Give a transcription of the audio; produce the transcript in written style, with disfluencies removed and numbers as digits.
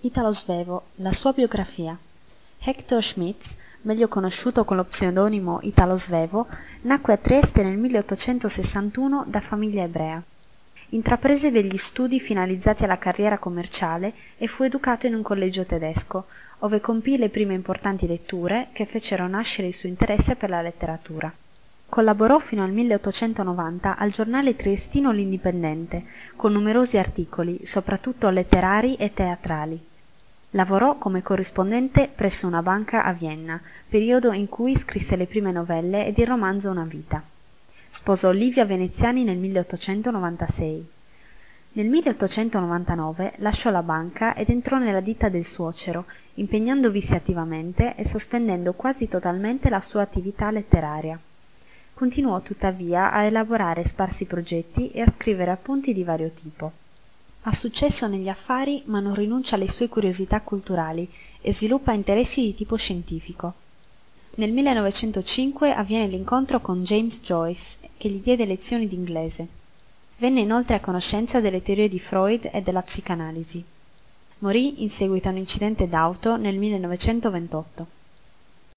Italo Svevo, la sua biografia. Hector Schmitz, meglio conosciuto con lo pseudonimo Italo Svevo, nacque a Trieste nel 1861 da famiglia ebrea. Intraprese degli studi finalizzati alla carriera commerciale e fu educato in un collegio tedesco, ove compì le prime importanti letture che fecero nascere il suo interesse per la letteratura. Collaborò fino al 1890 al giornale triestino L'Indipendente, con numerosi articoli, soprattutto letterari e teatrali. Lavorò come corrispondente presso una banca a Vienna, periodo in cui scrisse le prime novelle ed il romanzo Una vita. Sposò Livia Veneziani nel 1896. Nel 1899 lasciò la banca ed entrò nella ditta del suocero, impegnandovisi attivamente e sospendendo quasi totalmente la sua attività letteraria. Continuò tuttavia a elaborare sparsi progetti e a scrivere appunti di vario tipo. Ha successo negli affari, ma non rinuncia alle sue curiosità culturali e sviluppa interessi di tipo scientifico. Nel 1905 avviene l'incontro con James Joyce, che gli diede lezioni di inglese. Venne inoltre a conoscenza delle teorie di Freud e della psicanalisi. Morì in seguito a un incidente d'auto nel 1928.